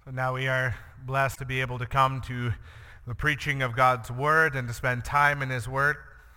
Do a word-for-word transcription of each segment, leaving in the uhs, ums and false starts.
So now we are blessed to be able to come to the preaching of God's Word and to spend time in His Word.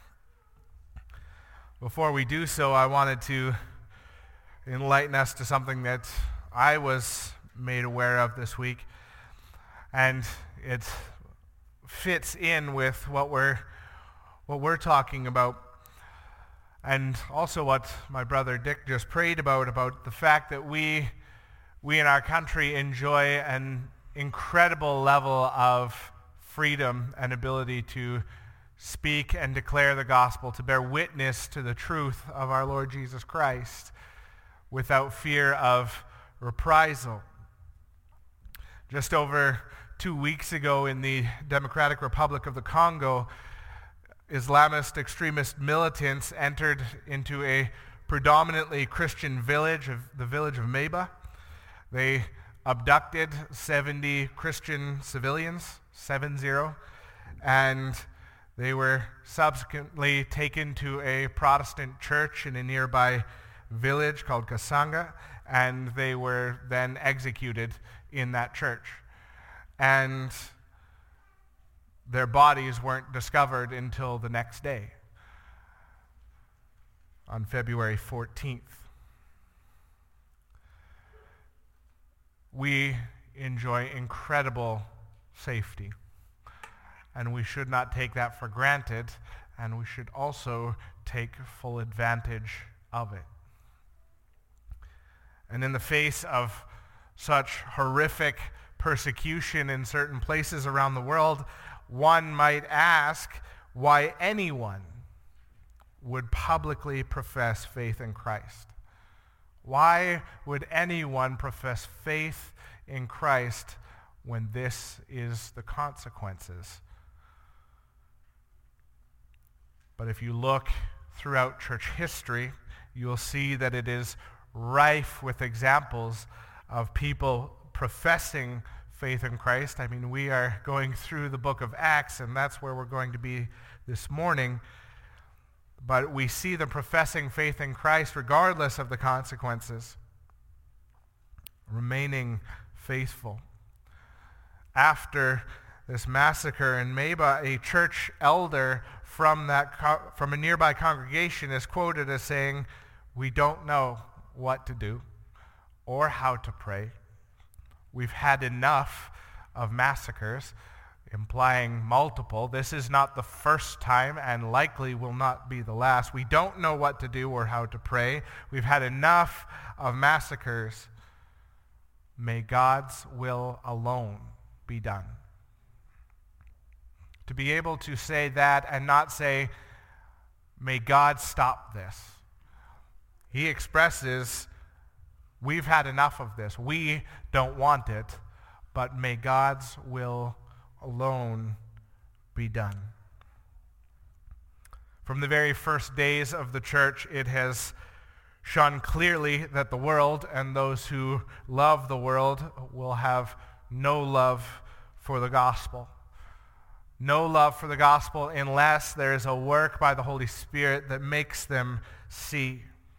Before we do so, I wanted to enlighten us to something that I was made aware of this week, and it fits in with what we're what we're talking about, and also what my brother Dick just prayed about, about the fact that we we in our country enjoy an incredible level of freedom and ability to speak and declare the gospel, to bear witness to the truth of our Lord Jesus Christ without fear of reprisal. Just over two weeks ago in the Democratic Republic of the Congo, Islamist extremist militants entered into a predominantly Christian village, of the village of Meba. They abducted seventy Christian civilians, seven zero, and they were subsequently taken to a Protestant church in a nearby village called Kasanga, and they were then executed in that church. And their bodies weren't discovered until the next day, on February fourteenth. We enjoy incredible safety, and we should not take that for granted, and we should also take full advantage of it. And in the face of such horrific persecution in certain places around the world, one might ask why anyone would publicly profess faith in Christ. Why would anyone profess faith in Christ when this is the consequences? But if you look throughout church history, you'll see that it is rife with examples of people professing faith in Christ. I mean, we are going through the book of Acts, and that's where we're going to be this morning. But we see them professing faith in Christ regardless of the consequences, remaining faithful. After this massacre in Meba, a church elder from that co- from a nearby congregation is quoted as saying, "We don't know what to do or how to pray. We've had enough of massacres," implying multiple. This is not the first time and likely will not be the last. We don't know what to do or how to pray. We've had enough of massacres. May God's will alone be done. To be able to say that and not say, "May God stop this." He expresses, we've had enough of this. We don't want it, but may God's will alone be done. From the very first days of the church, it has shone clearly that the world and those who love the world will have no love for the gospel. No love for the gospel unless there is a work by the Holy Spirit that makes them see.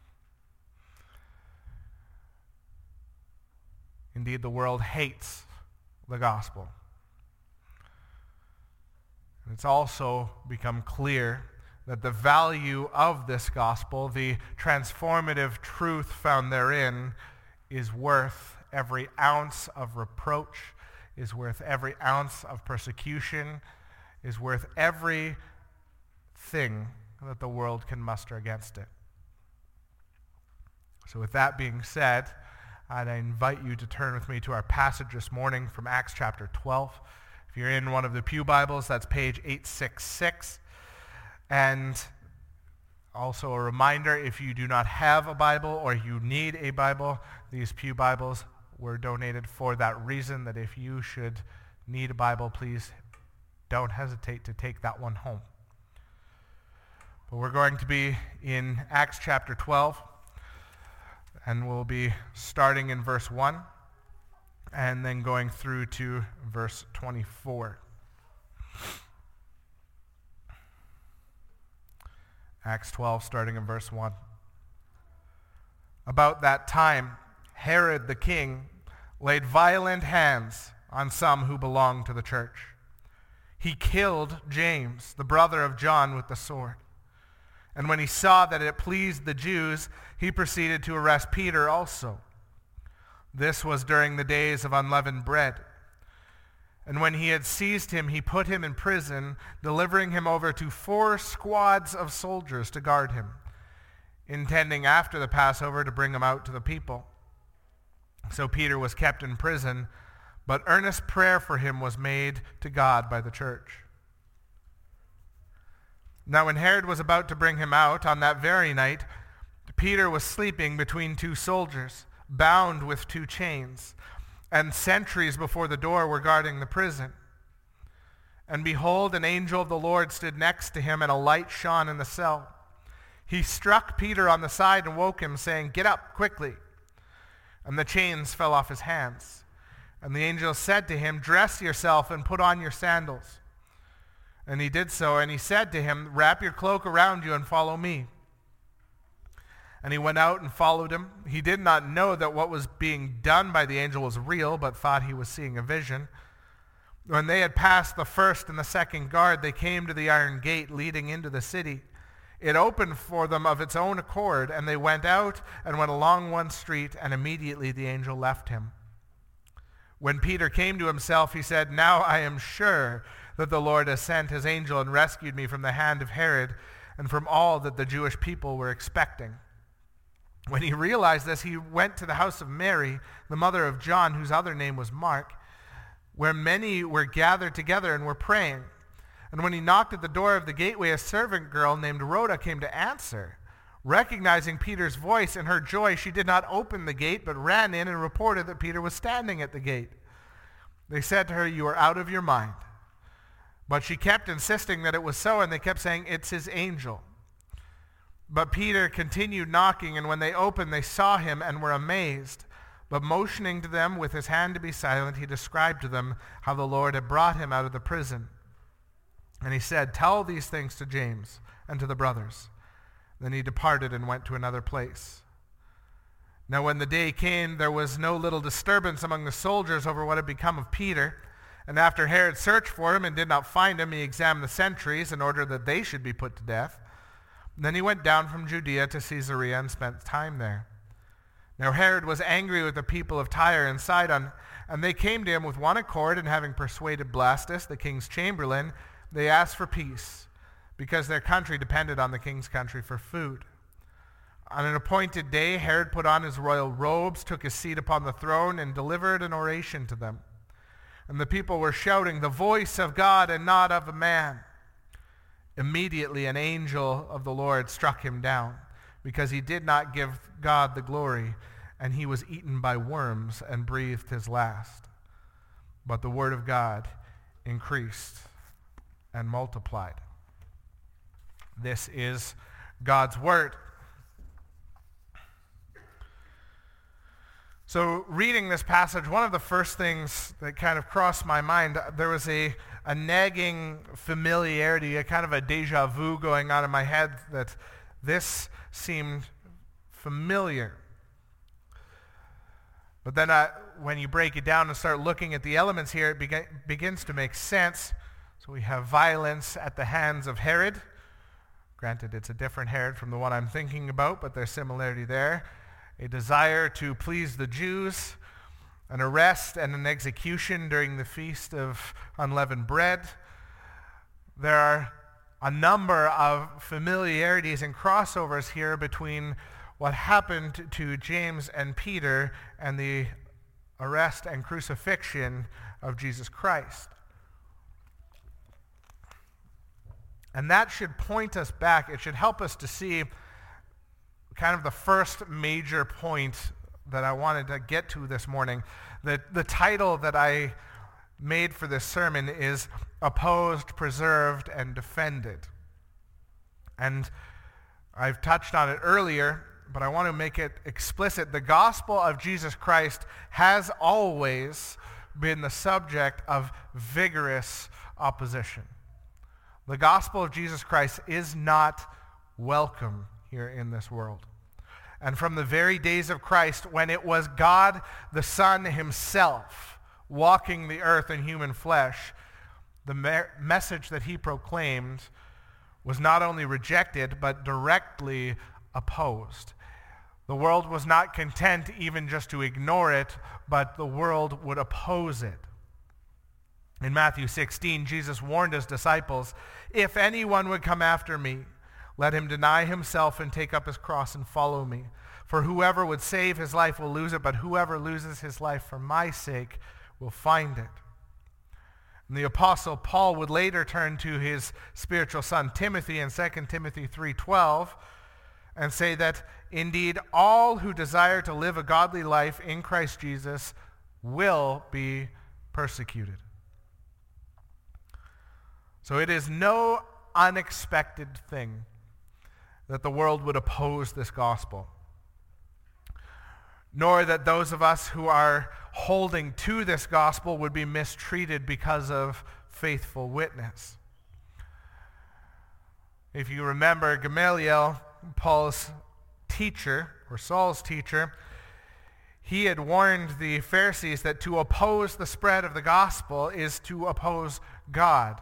Indeed, the world hates the gospel. It's also become clear that the value of this gospel, the transformative truth found therein, is worth every ounce of reproach, is worth every ounce of persecution, is worth every thing that the world can muster against it. So with that being said, I'd invite you to turn with me to our passage this morning from Acts chapter twelve. If you're in one of the Pew Bibles, that's page eight sixty-six. And also a reminder, if you do not have a Bible or you need a Bible, these Pew Bibles were donated for that reason, that if you should need a Bible, please don't hesitate to take that one home. But we're going to be in Acts chapter twelve, and we'll be starting in verse one. And then going through to verse twenty-four. Acts twelve, starting in verse one. About that time, Herod the king laid violent hands on some who belonged to the church. He killed James, the brother of John, with the sword. And when he saw that it pleased the Jews, he proceeded to arrest Peter also. This was during the days of unleavened bread. And when he had seized him, he put him in prison, delivering him over to four squads of soldiers to guard him, intending after the Passover to bring him out to the people. So Peter was kept in prison, but earnest prayer for him was made to God by the church. Now when Herod was about to bring him out on that very night, Peter was sleeping between two soldiers, bound with two chains, and sentries before the door were guarding the prison. And behold, an angel of the Lord stood next to him, and a light shone in the cell. He struck Peter on the side and woke him, saying, "Get up quickly." And the chains fell off his hands. And the angel said to him, "Dress yourself and put on your sandals." And he did so, and he said to him, "Wrap your cloak around you and follow me." And he went out and followed him. He did not know that what was being done by the angel was real, but thought he was seeing a vision. When they had passed the first and the second guard, they came to the iron gate leading into the city. It opened for them of its own accord, and they went out and went along one street, and immediately the angel left him. When Peter came to himself, he said, "Now I am sure that the Lord has sent his angel and rescued me from the hand of Herod and from all that the Jewish people were expecting." When he realized this, he went to the house of Mary, the mother of John, whose other name was Mark, where many were gathered together and were praying. And when he knocked at the door of the gateway, a servant girl named Rhoda came to answer. Recognizing Peter's voice, in her joy, she did not open the gate, but ran in and reported that Peter was standing at the gate. They said to her, "You are out of your mind." But she kept insisting that it was so, and they kept saying, "It's his angel." But Peter continued knocking, and when they opened, they saw him and were amazed. But motioning to them with his hand to be silent, he described to them how the Lord had brought him out of the prison. And he said, "Tell these things to James and to the brothers." Then he departed and went to another place. Now when the day came, there was no little disturbance among the soldiers over what had become of Peter. And after Herod searched for him and did not find him, he examined the sentries in order that they should be put to death. Then he went down from Judea to Caesarea and spent time there. Now Herod was angry with the people of Tyre and Sidon, and they came to him with one accord, and having persuaded Blastus, the king's chamberlain, they asked for peace, because their country depended on the king's country for food. On an appointed day, Herod put on his royal robes, took his seat upon the throne, and delivered an oration to them. And the people were shouting, "The voice of God and not of a man." Immediately an angel of the Lord struck him down, because he did not give God the glory, and he was eaten by worms and breathed his last. But the word of God increased and multiplied. This is God's word. So reading this passage, one of the first things that kind of crossed my mind, there was a, a nagging familiarity, a kind of a deja vu going on in my head that this seemed familiar. But then uh, when you break it down and start looking at the elements here, it be- begins to make sense. So we have violence at the hands of Herod. Granted, it's a different Herod from the one I'm thinking about, but there's similarity there. A desire to please the Jews, an arrest and an execution during the Feast of Unleavened Bread. There are a number of familiarities and crossovers here between what happened to James and Peter and the arrest and crucifixion of Jesus Christ. And that should point us back. It should help us to see kind of the first major point that I wanted to get to this morning. The, the title that I made for this sermon is Opposed, Preserved, and Defended. And I've touched on it earlier, but I want to make it explicit. The gospel of Jesus Christ has always been the subject of vigorous opposition. The gospel of Jesus Christ is not welcome here in this world. and from the very days of Christ, when it was God the Son himself walking the earth in human flesh, the me- message that he proclaimed was not only rejected, but directly opposed. The world was not content even just to ignore it, but the world would oppose it. In Matthew sixteen, Jesus warned his disciples, "If anyone would come after me, let him deny himself and take up his cross and follow me. For whoever would save his life will lose it, but whoever loses his life for my sake will find it." And the Apostle Paul would later turn to his spiritual son Timothy in Second Timothy three twelve and say that, "Indeed, all who desire to live a godly life in Christ Jesus will be persecuted." So it is no unexpected thing that the world would oppose this gospel, nor that those of us who are holding to this gospel would be mistreated because of faithful witness. If you remember, Gamaliel, Paul's teacher, or Saul's teacher, he had warned the Pharisees that to oppose the spread of the gospel is to oppose God.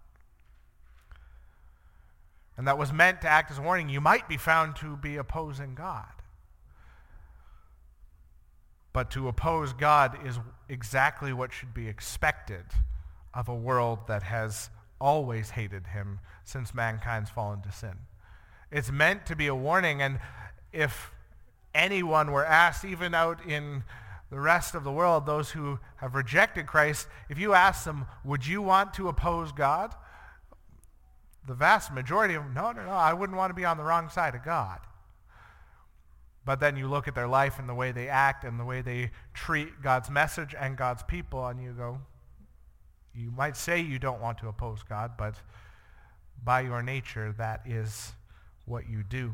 And that was meant to act as a warning. You might be found to be opposing God. But to oppose God is exactly what should be expected of a world that has always hated him since mankind's fallen to sin. It's meant to be a warning, and if anyone were asked, even out in the rest of the world, those who have rejected Christ, if you ask them, would you want to oppose God? The vast majority of them, no, no, no, I wouldn't want to be on the wrong side of God. But then you look at their life and the way they act and the way they treat God's message and God's people, and you go, you might say you don't want to oppose God, but by your nature, that is what you do.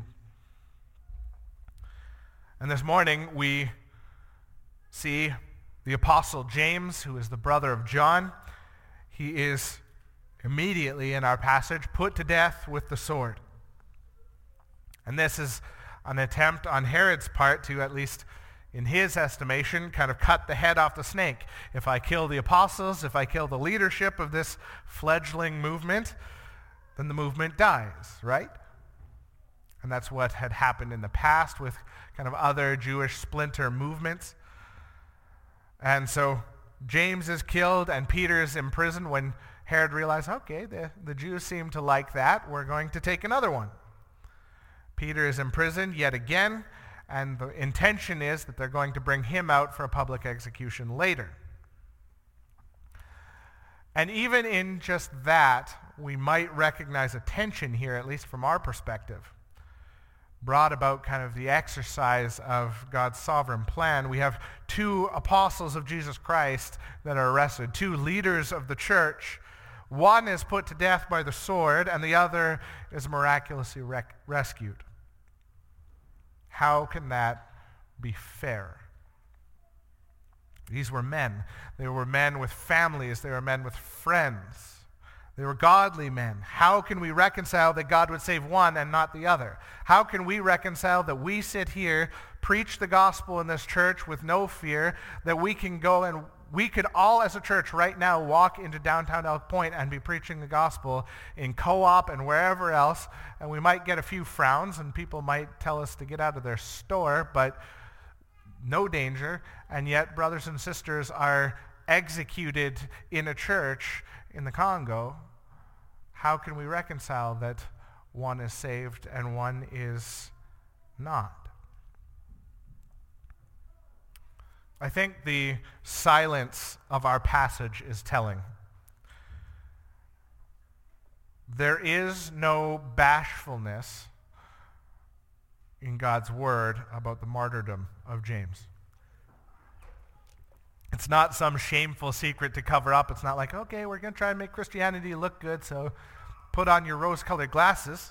And this morning, we see the Apostle James, who is the brother of John. He is immediately in our passage put to death with the sword. And this is an attempt on Herod's part to, at least in his estimation, kind of cut the head off the snake. If I kill the apostles, if I kill the leadership of this fledgling movement, then the movement dies, right? And that's what had happened in the past with kind of other Jewish splinter movements. And so James is killed and Peter is imprisoned when Herod realized, okay, the, the Jews seem to like that. We're going to take another one. Peter is imprisoned yet again, and the intention is that they're going to bring him out for a public execution later. And even in just that, we might recognize a tension here, at least from our perspective, brought about kind of the exercise of God's sovereign plan. We have two apostles of Jesus Christ that are arrested, two leaders of the church. One is put to death by the sword, and the other is miraculously rec- rescued. How can that be fair? These were men. They were men with families. They were men with friends. They were godly men. How can we reconcile that God would save one and not the other? How can we reconcile that we sit here, preach the gospel in this church with no fear, that we can go and we could all as a church right now walk into downtown Elk Point and be preaching the gospel in Co-op and wherever else, and we might get a few frowns and people might tell us to get out of their store, but no danger, and yet brothers and sisters are executed in a church in the Congo. How can we reconcile that one is saved and one is not? I think the silence of our passage is telling. There is no bashfulness in God's word about the martyrdom of James. It's not some shameful secret to cover up. It's not like, okay, we're going to try and make Christianity look good, so put on your rose-colored glasses.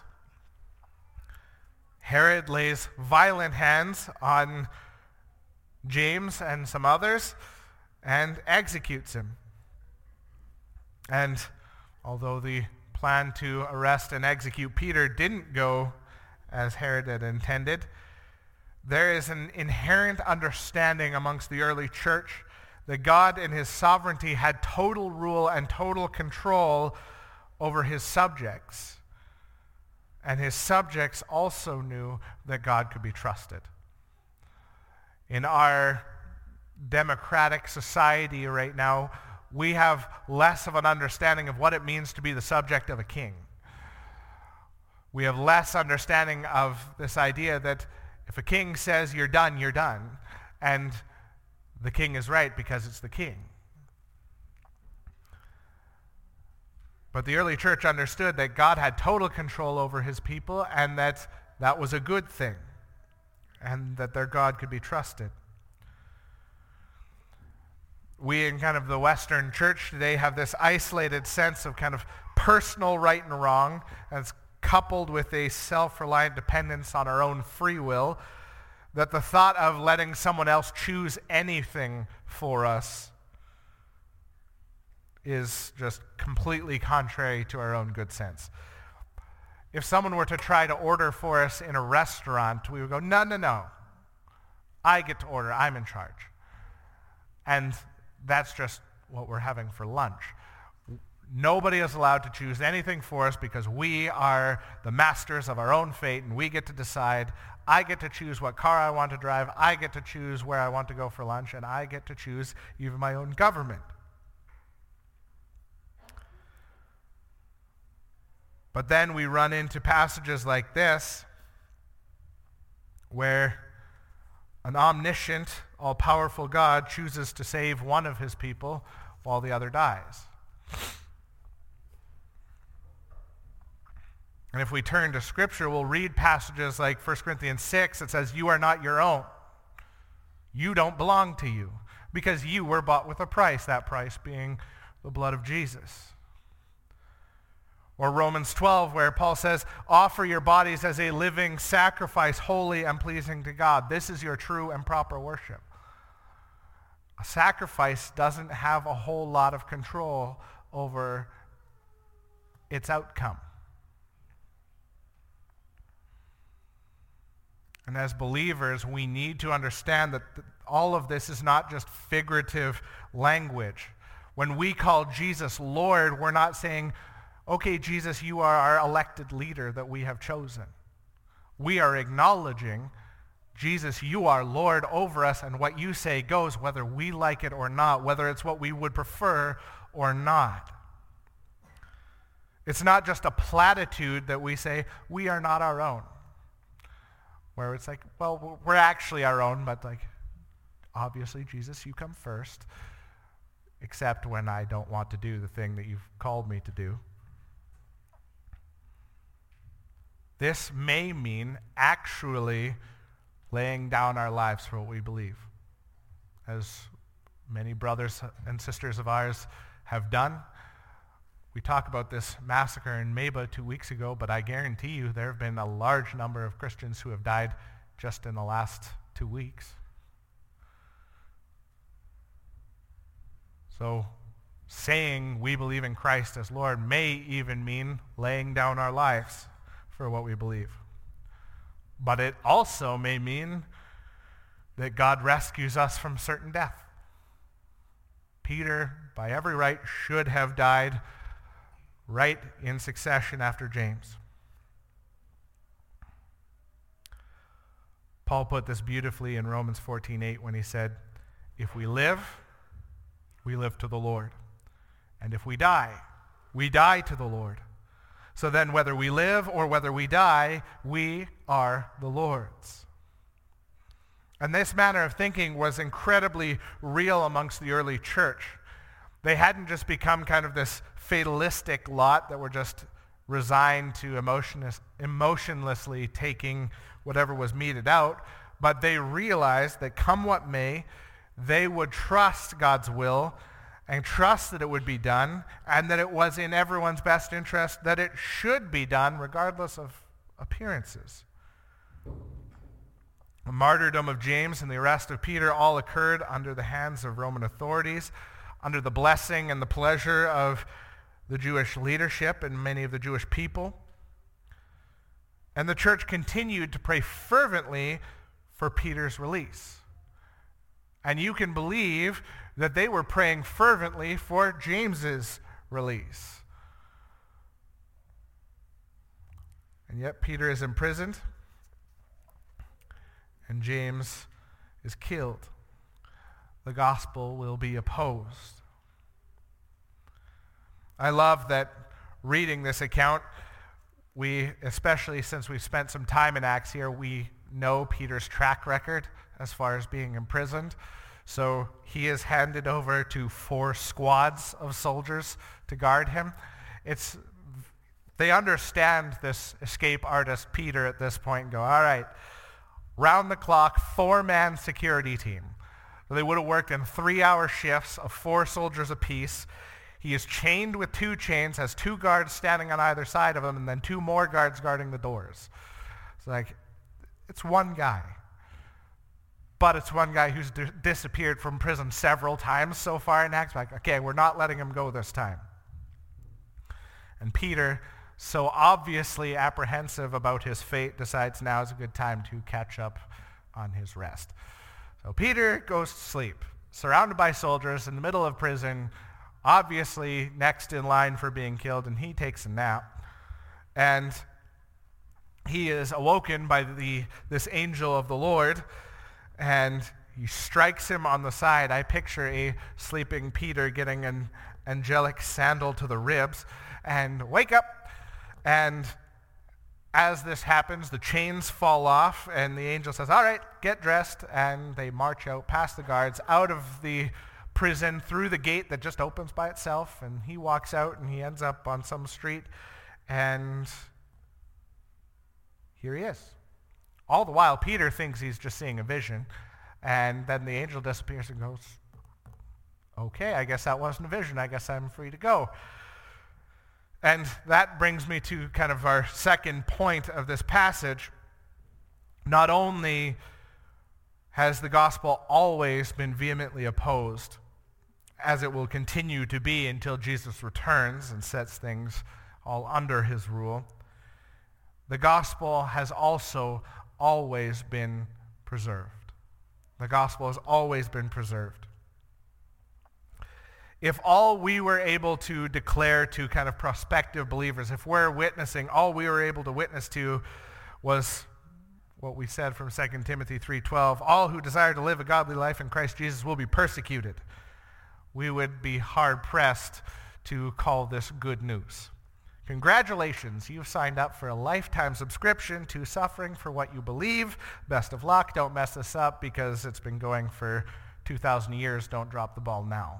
Herod lays violent hands on James and some others and executes him. And although the plan to arrest and execute Peter didn't go as Herod had intended, there is an inherent understanding amongst the early church that God in his sovereignty had total rule and total control over his subjects. And his subjects also knew that God could be trusted. In our democratic society right now, we have less of an understanding of what it means to be the subject of a king. We have less understanding of this idea that if a king says you're done, you're done. And the king is right because it's the king. But the early church understood that God had total control over his people and that that was a good thing and that their God could be trusted. We in kind of the Western church today have this isolated sense of kind of personal right and wrong, and it's coupled with a self-reliant dependence on our own free will, that the thought of letting someone else choose anything for us is just completely contrary to our own good sense. If someone were to try to order for us in a restaurant, we would go, no, no, no. I get to order. I'm in charge. And that's just what we're having for lunch. Nobody is allowed to choose anything for us because we are the masters of our own fate and we get to decide. I get to choose what car I want to drive. I get to choose where I want to go for lunch, and I get to choose even my own government. But then we run into passages like this where an omniscient, all-powerful God chooses to save one of his people while the other dies. And if we turn to Scripture, we'll read passages like First Corinthians six that says, you are not your own. You don't belong to you because you were bought with a price, that price being the blood of Jesus. Or Romans twelve, where Paul says, offer your bodies as a living sacrifice, holy and pleasing to God. This is your true and proper worship. A sacrifice doesn't have a whole lot of control over its outcome. And as believers, we need to understand that th- all of this is not just figurative language. When we call Jesus Lord, we're not saying, okay, Jesus, you are our elected leader that we have chosen. We are acknowledging, Jesus, you are Lord over us, and what you say goes, whether we like it or not, whether it's what we would prefer or not. It's not just a platitude that we say, we are not our own. Where it's like, well, we're actually our own, but like, obviously, Jesus, you come first, except when I don't want to do the thing that you've called me to do. This may mean actually laying down our lives for what we believe, as many brothers and sisters of ours have done. We talked about this massacre in Maba two weeks ago, but I guarantee you there have been a large number of Christians who have died just in the last two weeks. So saying we believe in Christ as Lord may even mean laying down our lives for what we believe. But it also may mean that God rescues us from certain death. Peter, by every right, should have died right in succession after James. Paul put this beautifully in Romans fourteen eight when he said, if we live, we live to the Lord. And if we die, we die to the Lord. So then whether we live or whether we die, we are the Lord's. And this manner of thinking was incredibly real amongst the early church. They hadn't just become kind of this fatalistic lot that were just resigned to emotionless, emotionlessly taking whatever was meted out, but they realized that come what may, they would trust God's will and trust that it would be done and that it was in everyone's best interest that it should be done regardless of appearances. The martyrdom of James and the arrest of Peter all occurred under the hands of Roman authorities, under the blessing and the pleasure of the Jewish leadership and many of the Jewish people. And the church continued to pray fervently for Peter's release. And you can believe that they were praying fervently for James's release. And yet Peter is imprisoned, and James is killed. The gospel will be opposed. I love that reading this account, we, especially since we've spent some time in Acts here, we know Peter's track record as far as being imprisoned. So he is handed over to four squads of soldiers to guard him. It's, they understand this escape artist Peter at this point and go, all right, round the clock, four-man security team. So they would have worked in three-hour shifts of four soldiers apiece. He is chained with two chains, has two guards standing on either side of him, and then two more guards guarding the doors. It's like, it's one guy. But it's one guy who's d- disappeared from prison several times so far in Acts. Like, okay, we're not letting him go this time. And Peter, so obviously apprehensive about his fate, decides now is a good time to catch up on his rest. So Peter goes to sleep, surrounded by soldiers in the middle of prison, obviously next in line for being killed, and he takes a nap. And he is awoken by the this angel of the Lord, and he strikes him on the side. I picture a sleeping Peter getting an angelic sandal to the ribs, and wake up. And as this happens, the chains fall off, and the angel says, all right, get dressed, and they march out past the guards, out of the prison, through the gate that just opens by itself, and he walks out, and he ends up on some street, and here he is. All the while, Peter thinks he's just seeing a vision, and then the angel disappears and goes, okay, I guess that wasn't a vision. I guess I'm free to go. And that brings me to kind of our second point of this passage. Not only has the gospel always been vehemently opposed, as it will continue to be until Jesus returns and sets things all under his rule, the gospel has also always been preserved. The gospel has always been preserved. If all we were able to declare to kind of prospective believers, if we're witnessing, all we were able to witness to was what we said from Second Timothy three twelve, all who desire to live a godly life in Christ Jesus will be persecuted, we would be hard-pressed to call this good news. Congratulations, you've signed up for a lifetime subscription to Suffering for What You Believe. Best of luck. Don't mess this up because it's been going for two thousand years. Don't drop the ball now.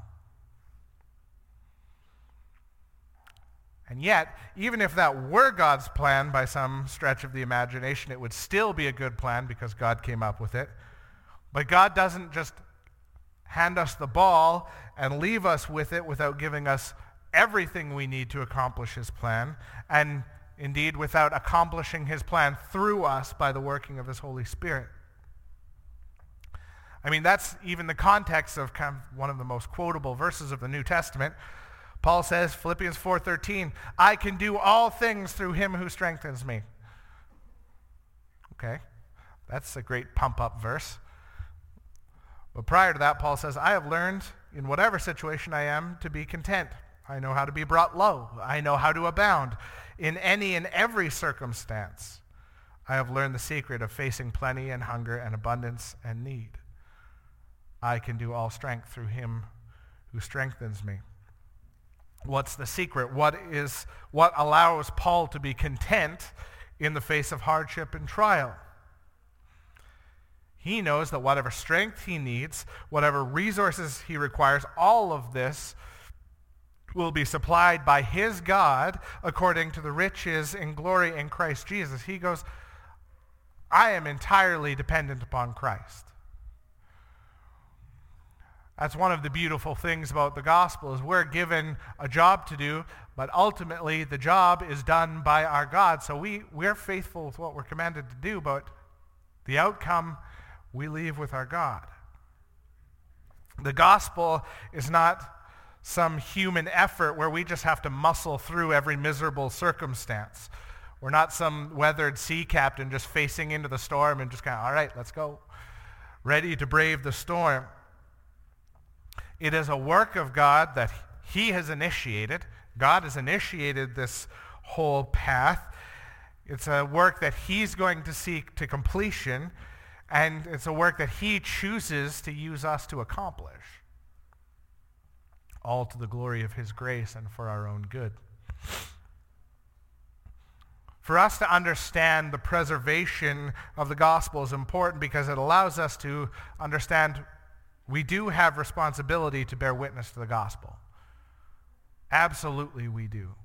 And yet, even if that were God's plan by some stretch of the imagination, it would still be a good plan because God came up with it. But God doesn't just hand us the ball and leave us with it without giving us everything we need to accomplish his plan, and indeed without accomplishing his plan through us by the working of his Holy Spirit. I mean, that's even the context of kind of one of the most quotable verses of the New Testament. Paul says, Philippians four thirteen, I can do all things through him who strengthens me. Okay, that's a great pump-up verse. But prior to that, Paul says, I have learned in whatever situation I am to be content. I know how to be brought low. I know how to abound in any and every circumstance. I have learned the secret of facing plenty and hunger and abundance and need. I can do all strength through him who strengthens me. What's the secret? What is what allows Paul to be content in the face of hardship and trial? He knows that whatever strength he needs, whatever resources he requires, all of this will be supplied by his God according to the riches and glory in Christ Jesus. He goes, I am entirely dependent upon Christ. That's one of the beautiful things about the gospel is we're given a job to do, but ultimately the job is done by our God. So we, we're faithful with what we're commanded to do, but the outcome we leave with our God. The gospel is not some human effort where we just have to muscle through every miserable circumstance. We're not some weathered sea captain just facing into the storm and just kind of, all right, let's go. ready to brave the storm. It is a work of God that he has initiated. God has initiated this whole path. It's a work that he's going to seek to completion, and it's a work that he chooses to use us to accomplish, all to the glory of his grace and for our own good. For us to understand the preservation of the gospel is important because it allows us to understand we do have responsibility to bear witness to the gospel. Absolutely we do.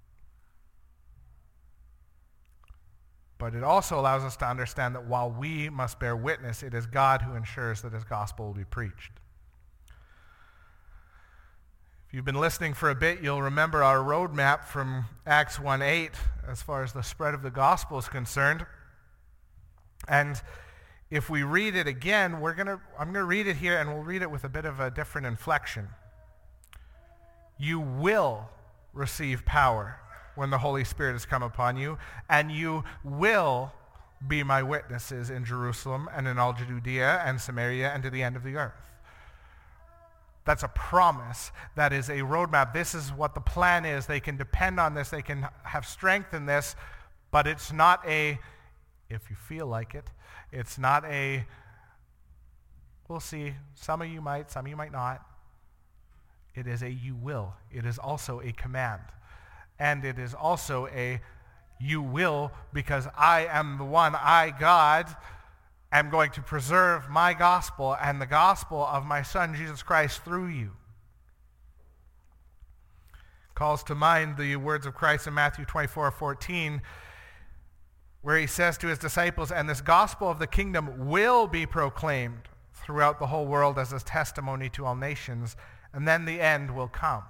But it also allows us to understand that while we must bear witness, it is God who ensures that his gospel will be preached. If you've been listening for a bit, you'll remember our roadmap from Acts one eight as far as the spread of the gospel is concerned. And if we read it again, we're gonna I'm going to read it here, and we'll read it with a bit of a different inflection. You will receive power when the Holy Spirit has come upon you, and you will be my witnesses in Jerusalem and in all Judea and Samaria and to the end of the earth. That's a promise. That is a roadmap. This is what the plan is. They can depend on this. They can have strength in this, but it's not a, if you feel like it, it's not a, we'll see. Some of you might, some of you might not. It is a you will. It is also a command. And it is also a you will, because I am the one, I, God, am going to preserve my gospel and the gospel of my Son, Jesus Christ, through you. Calls to mind the words of Christ in Matthew twenty-four fourteen, where he says to his disciples, and this gospel of the kingdom will be proclaimed throughout the whole world as a testimony to all nations, and then the end will come.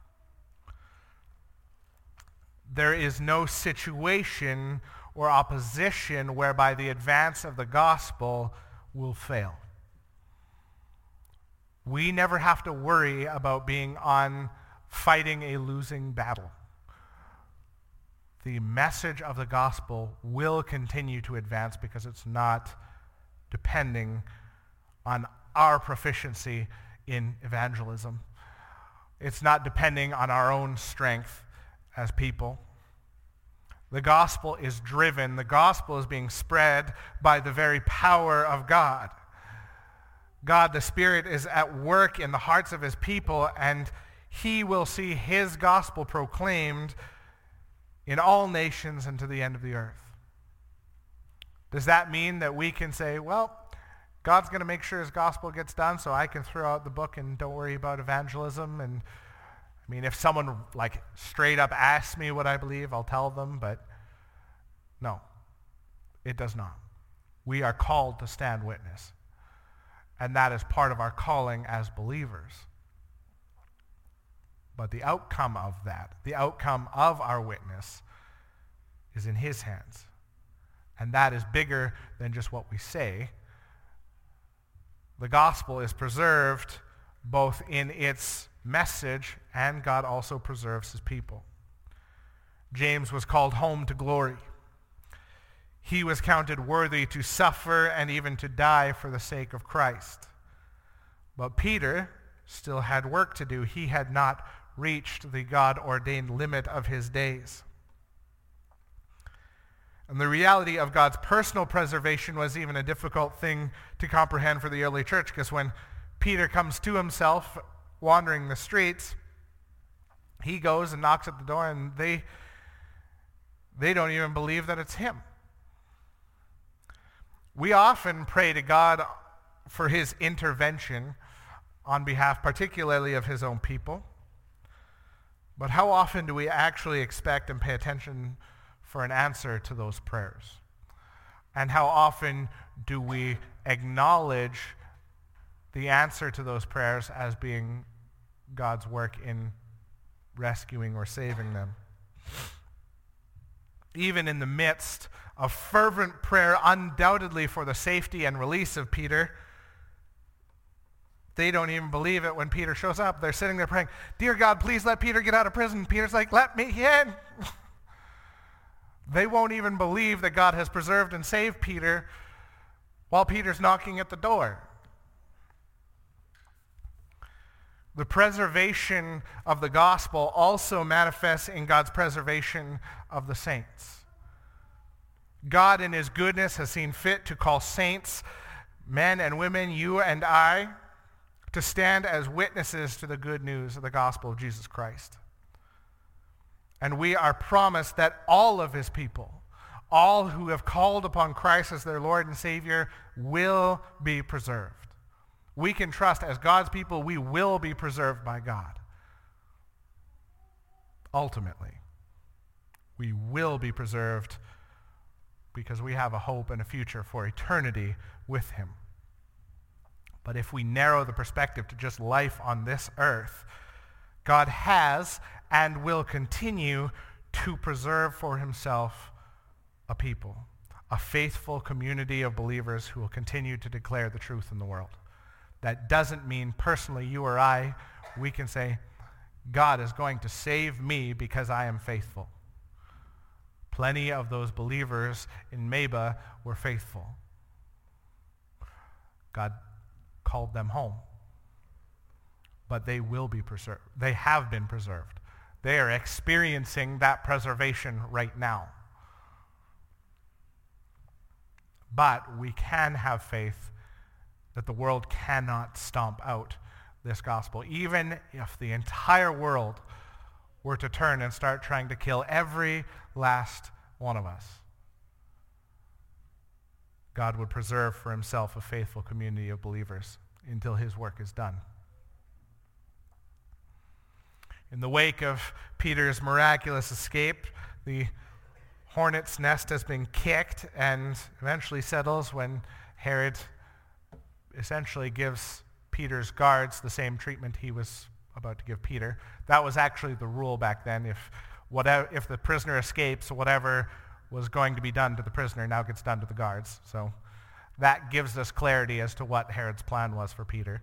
There is no situation or opposition whereby the advance of the gospel will fail. We never have to worry about being on fighting a losing battle. The message of the gospel will continue to advance because it's not depending on our proficiency in evangelism. It's not depending on our own strength as people. The gospel is driven, the gospel is being spread by the very power of God. God, the Spirit, is at work in the hearts of his people, and he will see his gospel proclaimed in all nations and to the end of the earth. Does that mean that we can say, well, God's going to make sure his gospel gets done so I can throw out the book and don't worry about evangelism? And I mean, if someone like straight up asks me what I believe, I'll tell them, but no, it does not. We are called to stand witness, and that is part of our calling as believers. But the outcome of that, the outcome of our witness, is in his hands, and that is bigger than just what we say. The gospel is preserved both in its message, and God also preserves his people. James was called home to glory. He was counted worthy to suffer and even to die for the sake of Christ. But Peter still had work to do. He had not reached the God-ordained limit of his days. And the reality of God's personal preservation was even a difficult thing to comprehend for the early church, because when Peter comes to himself wandering the streets, he goes and knocks at the door, and they they don't even believe that it's him. We often pray to God for his intervention on behalf particularly of his own people. But how often do we actually expect and pay attention for an answer to those prayers? And how often do we acknowledge the answer to those prayers as being God's work in rescuing or saving them? Even in the midst of fervent prayer, undoubtedly for the safety and release of Peter, they don't even believe it when Peter shows up. They're sitting there praying, "Dear God, please let Peter get out of prison." Peter's like, "Let me in." They won't even believe that God has preserved and saved Peter while Peter's knocking at the door. The preservation of the gospel also manifests in God's preservation of the saints. God in his goodness has seen fit to call saints, men and women, you and I, to stand as witnesses to the good news of the gospel of Jesus Christ. And we are promised that all of his people, all who have called upon Christ as their Lord and Savior, will be preserved. We can trust as God's people, we will be preserved by God. Ultimately, we will be preserved because we have a hope and a future for eternity with him. But if we narrow the perspective to just life on this earth, God has and will continue to preserve for himself a people, a faithful community of believers who will continue to declare the truth in the world. That doesn't mean personally you or I, we can say, God is going to save me because I am faithful. Plenty of those believers in Meba were faithful. God called them home. But they will be preserved. They have been preserved. They are experiencing that preservation right now. But we can have faith that the world cannot stomp out this gospel. Even if the entire world were to turn and start trying to kill every last one of us, God would preserve for himself a faithful community of believers until his work is done. In the wake of Peter's miraculous escape, the hornet's nest has been kicked and eventually settles when Herod essentially gives Peter's guards the same treatment he was about to give Peter. That was actually the rule back then. If whatever, if the prisoner escapes, whatever was going to be done to the prisoner now gets done to the guards. So that gives us clarity as to what Herod's plan was for Peter.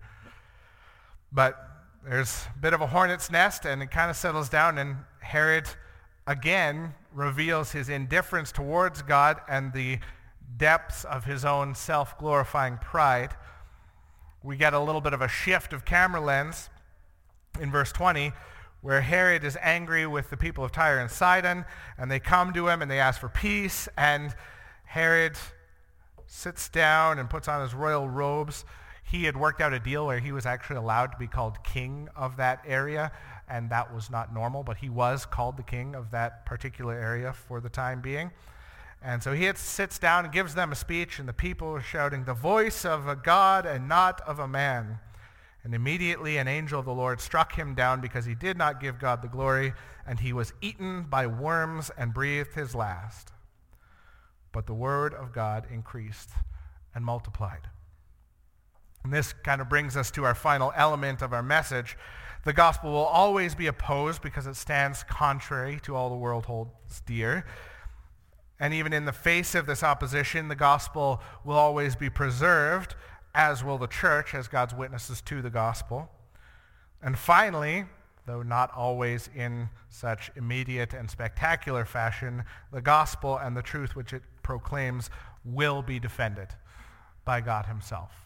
But there's a bit of a hornet's nest, and it kind of settles down, and Herod again reveals his indifference towards God and the depths of his own self-glorifying pride. We get a little bit of a shift of camera lens in verse twenty, where Herod is angry with the people of Tyre and Sidon, and they come to him and they ask for peace, and Herod sits down and puts on his royal robes. He had worked out a deal where he was actually allowed to be called king of that area, and that was not normal, but he was called the king of that particular area for the time being. And so he sits down and gives them a speech, and the people are shouting, "The voice of a God and not of a man." And immediately an angel of the Lord struck him down because he did not give God the glory, and he was eaten by worms and breathed his last. But the word of God increased and multiplied. And this kind of brings us to our final element of our message. The gospel will always be opposed because it stands contrary to all the world holds dear. And even in the face of this opposition, the gospel will always be preserved, as will the church as God's witnesses to the gospel. And finally, though not always in such immediate and spectacular fashion, the gospel and the truth which it proclaims will be defended by God himself.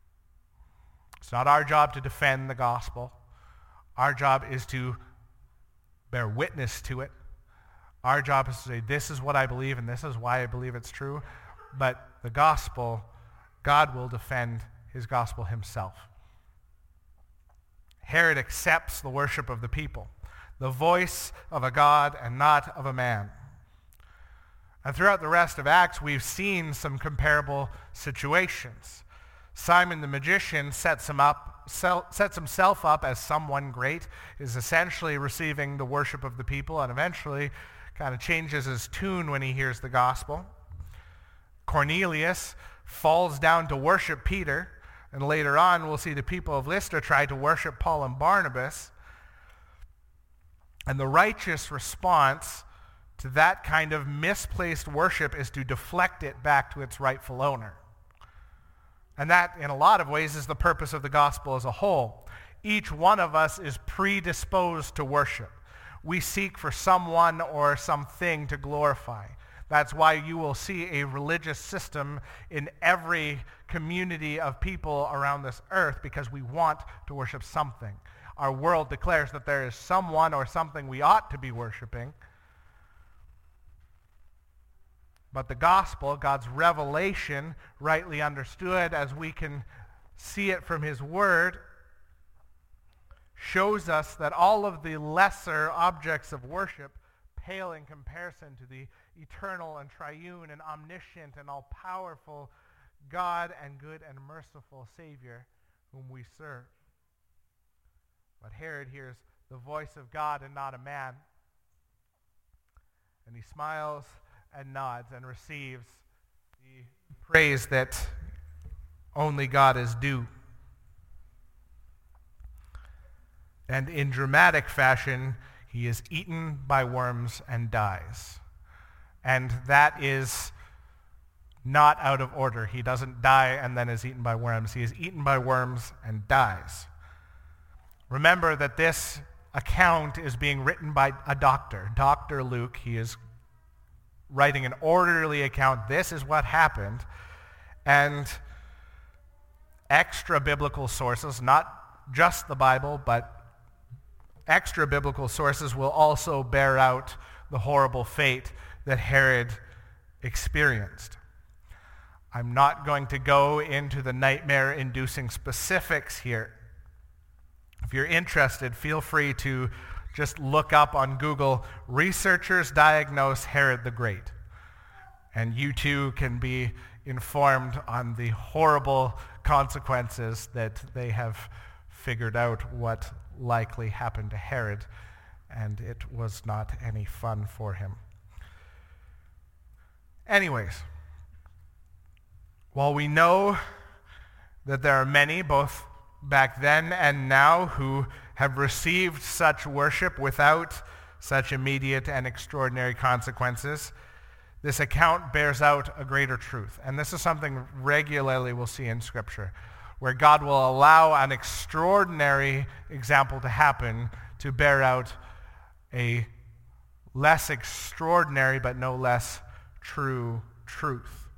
It's not our job to defend the gospel. Our job is to bear witness to it. Our job is to say, this is what I believe and this is why I believe it's true. But the gospel, God will defend his gospel himself. Herod accepts the worship of the people, the voice of a God and not of a man. And throughout the rest of Acts, we've seen some comparable situations. Simon the magician sets him up, sets himself up as someone great, is essentially receiving the worship of the people, and eventually kind of changes his tune when he hears the gospel. Cornelius falls down to worship Peter, and later on we'll see the people of Lystra try to worship Paul and Barnabas. And the righteous response to that kind of misplaced worship is to deflect it back to its rightful owner. And that, in a lot of ways, is the purpose of the gospel as a whole. Each one of us is predisposed to worship. We seek for someone or something to glorify. That's why you will see a religious system in every community of people around this earth, because we want to worship something. Our world declares that there is someone or something we ought to be worshiping. But the gospel, God's revelation, rightly understood as we can see it from his word, shows us that all of the lesser objects of worship pale in comparison to the eternal and triune and omniscient and all-powerful God and good and merciful Savior whom we serve. But Herod hears the voice of God and not a man, and he smiles and nods and receives the praise that only God is due. And in dramatic fashion, he is eaten by worms and dies. And that is not out of order. He doesn't die and then is eaten by worms. He is eaten by worms and dies. Remember that this account is being written by a doctor, Doctor Luke. He is writing an orderly account. This is what happened. And extra biblical sources, not just the Bible, but extra biblical sources will also bear out the horrible fate that Herod experienced. I'm not going to go into the nightmare-inducing specifics here. If you're interested, feel free to just look up on Google, researchers diagnose Herod the Great. And you too can be informed on the horrible consequences that they have figured out what likely happened to Herod, and it was not any fun for him. Anyways, while we know that there are many, both back then and now, who have received such worship without such immediate and extraordinary consequences, this account bears out a greater truth. And this is something regularly we'll see in Scripture, where God will allow an extraordinary example to happen to bear out a less extraordinary but no less true truth.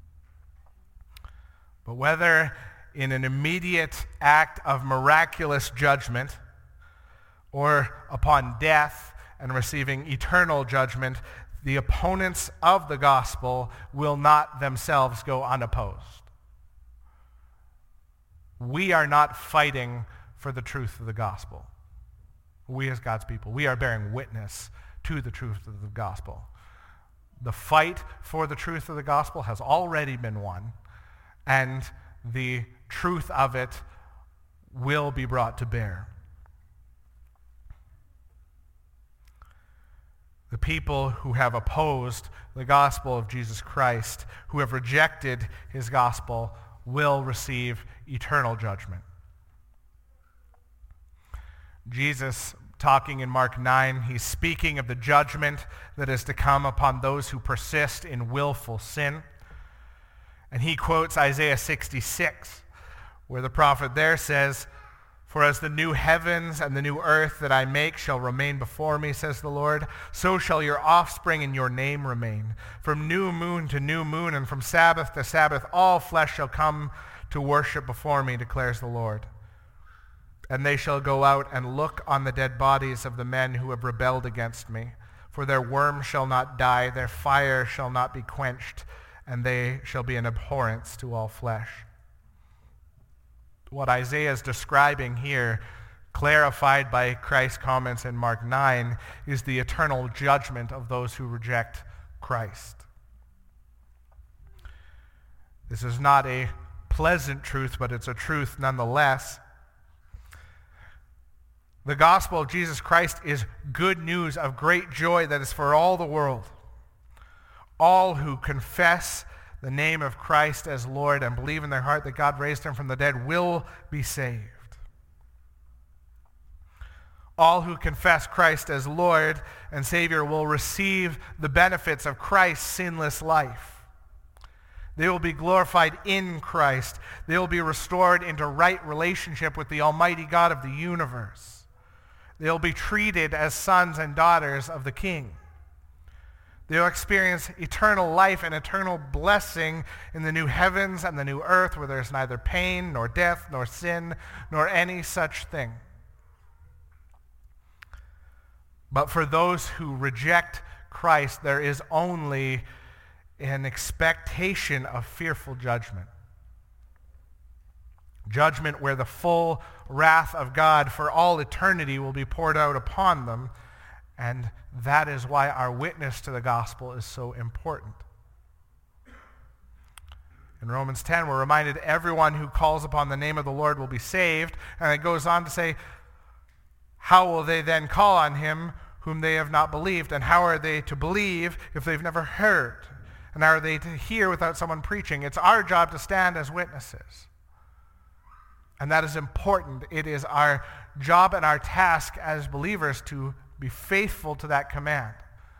But whether in an immediate act of miraculous judgment or upon death and receiving eternal judgment, the opponents of the gospel will not themselves go unopposed. We are not fighting for the truth of the gospel. We as God's people, we are bearing witness to the truth of the gospel. The fight for the truth of the gospel has already been won, and the truth of it will be brought to bear. The people who have opposed the gospel of Jesus Christ, who have rejected his gospel, will receive eternal judgment. Jesus, talking in Mark nine, he's speaking of the judgment that is to come upon those who persist in willful sin. And he quotes Isaiah sixty-six, where the prophet there says, "For as the new heavens and the new earth that I make shall remain before me, says the Lord, so shall your offspring and your name remain. From new moon to new moon and from Sabbath to Sabbath, all flesh shall come to worship before me, declares the Lord. And they shall go out and look on the dead bodies of the men who have rebelled against me. For their worm shall not die, their fire shall not be quenched, and they shall be an abhorrence to all flesh." What Isaiah is describing here, clarified by Christ's comments in Mark nine, is the eternal judgment of those who reject Christ. This is not a pleasant truth, but it's a truth nonetheless. The gospel of Jesus Christ is good news of great joy that is for all the world. All who confess the name of Christ as Lord and believe in their heart that God raised him from the dead will be saved. All who confess Christ as Lord and Savior will receive the benefits of Christ's sinless life. They will be glorified in Christ. They will be restored into right relationship with the Almighty God of the universe. They will be treated as sons and daughters of the King. They'll experience eternal life and eternal blessing in the new heavens and the new earth, where there's neither pain, nor death, nor sin, nor any such thing. But for those who reject Christ, there is only an expectation of fearful judgment. Judgment where the full wrath of God for all eternity will be poured out upon them. And that is why our witness to the gospel is so important. In Romans ten, we're reminded everyone who calls upon the name of the Lord will be saved. And it goes on to say, how will they then call on him whom they have not believed? And how are they to believe if they've never heard? And how are they to hear without someone preaching? It's our job to stand as witnesses. And that is important. It is our job and our task as believers to be faithful to that command.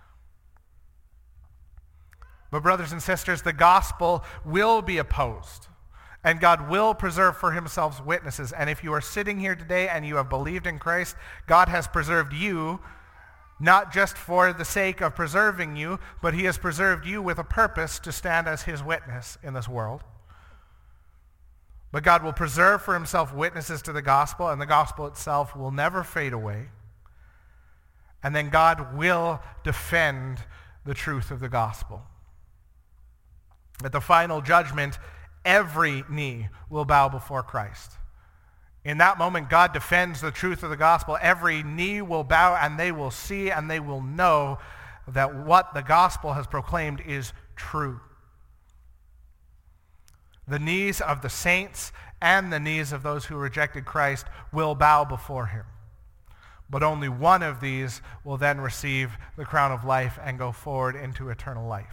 But brothers and sisters, the gospel will be opposed. And God will preserve for himself witnesses. And if you are sitting here today and you have believed in Christ, God has preserved you, not just for the sake of preserving you, but he has preserved you with a purpose to stand as his witness in this world. But God will preserve for himself witnesses to the gospel, and the gospel itself will never fade away. And then God will defend the truth of the gospel. At the final judgment, every knee will bow before Christ. In that moment, God defends the truth of the gospel. Every knee will bow, and they will see and they will know that what the gospel has proclaimed is true. The knees of the saints and the knees of those who rejected Christ will bow before him. But only one of these will then receive the crown of life and go forward into eternal life,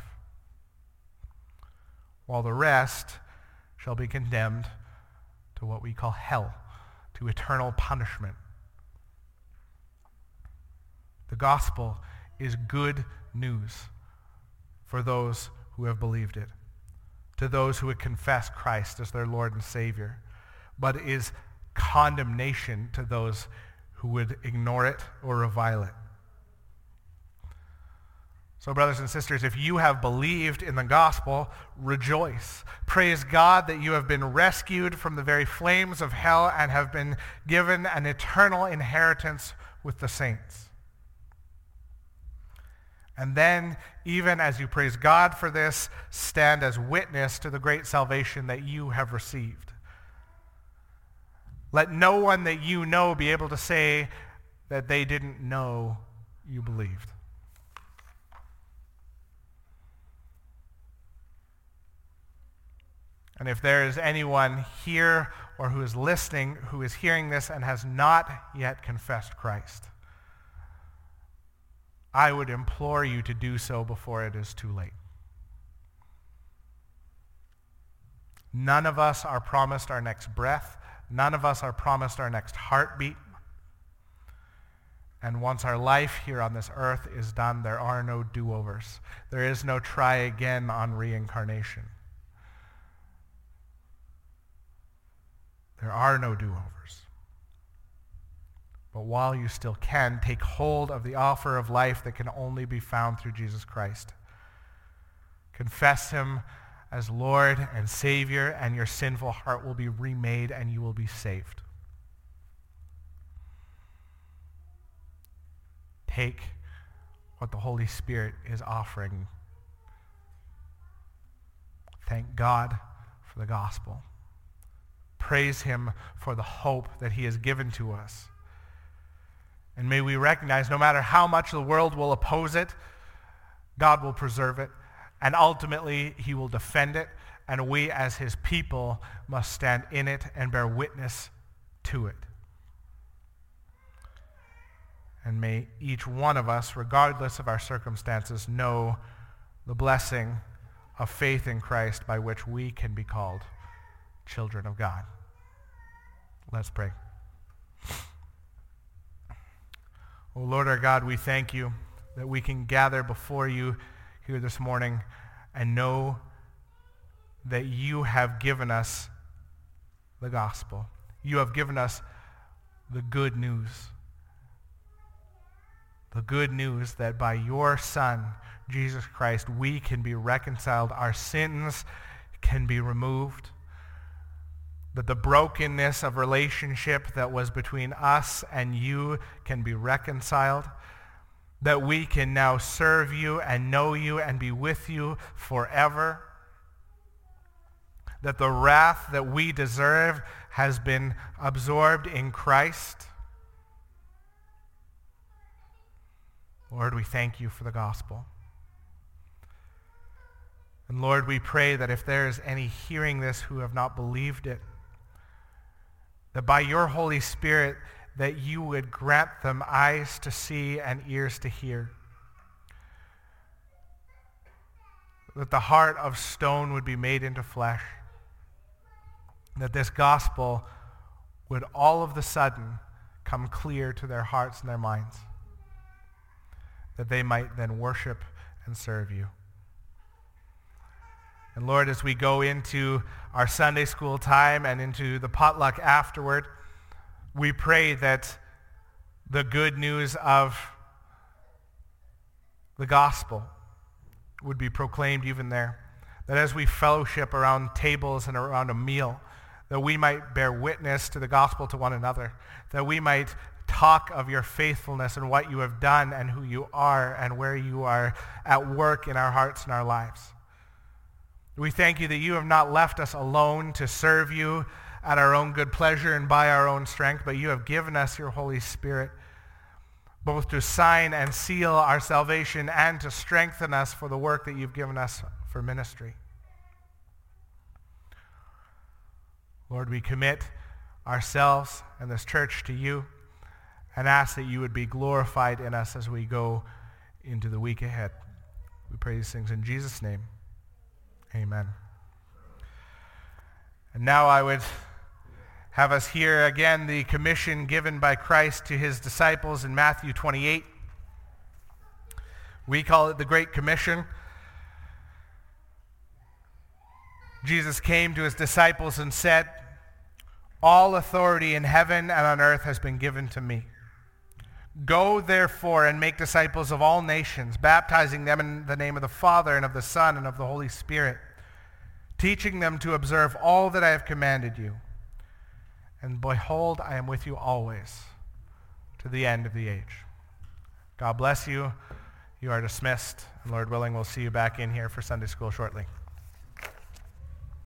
while the rest shall be condemned to what we call hell, to eternal punishment. The gospel is good news for those who have believed it, to those who would confess Christ as their Lord and Savior, but is condemnation to those who would ignore it or revile it. So brothers and sisters, if you have believed in the gospel, rejoice. Praise God that you have been rescued from the very flames of hell and have been given an eternal inheritance with the saints. And then, even as you praise God for this, stand as witness to the great salvation that you have received. Let no one that you know be able to say that they didn't know you believed. And if there is anyone here or who is listening who is hearing this and has not yet confessed Christ, I would implore you to do so before it is too late. None of us are promised our next breath. None of us are promised our next heartbeat. And once our life here on this earth is done, there are no do-overs. There is no try again on reincarnation. There are no do-overs. But while you still can, take hold of the offer of life that can only be found through Jesus Christ. Confess him as Lord and Savior, and your sinful heart will be remade and you will be saved. Take what the Holy Spirit is offering. Thank God for the gospel. Praise him for the hope that he has given to us. And may we recognize no matter how much the world will oppose it, God will preserve it. And ultimately, he will defend it. And we as his people must stand in it and bear witness to it. And may each one of us, regardless of our circumstances, know the blessing of faith in Christ by which we can be called children of God. Let's pray. Oh Lord our God, we thank you that we can gather before you here this morning and know that you have given us the gospel. You have given us the good news, the good news that by your Son, Jesus Christ, we can be reconciled. Our sins can be removed. That the brokenness of relationship that was between us and you can be reconciled. That we can now serve you and know you and be with you forever. That the wrath that we deserve has been absorbed in Christ. Lord, we thank you for the gospel. And Lord, we pray that if there is any hearing this who have not believed it, that by your Holy Spirit, that you would grant them eyes to see and ears to hear. That the heart of stone would be made into flesh. That this gospel would all of the sudden come clear to their hearts and their minds. That they might then worship and serve you. And Lord, as we go into our Sunday school time and into the potluck afterward, we pray that the good news of the gospel would be proclaimed even there. That as we fellowship around tables and around a meal, that we might bear witness to the gospel to one another, that we might talk of your faithfulness and what you have done and who you are and where you are at work in our hearts and our lives. We thank you that you have not left us alone to serve you at our own good pleasure and by our own strength, but you have given us your Holy Spirit, both to sign and seal our salvation and to strengthen us for the work that you've given us for ministry. Lord, we commit ourselves and this church to you and ask that you would be glorified in us as we go into the week ahead. We pray these things in Jesus' name. Amen. And now I would have us hear again the commission given by Christ to his disciples in Matthew twenty-eight. We call it the Great Commission. Jesus came to his disciples and said, "All authority in heaven and on earth has been given to me. Go, therefore, and make disciples of all nations, baptizing them in the name of the Father and of the Son and of the Holy Spirit, teaching them to observe all that I have commanded you. And behold, I am with you always, to the end of the age." God bless you. You are dismissed. And Lord willing, we'll see you back in here for Sunday school shortly.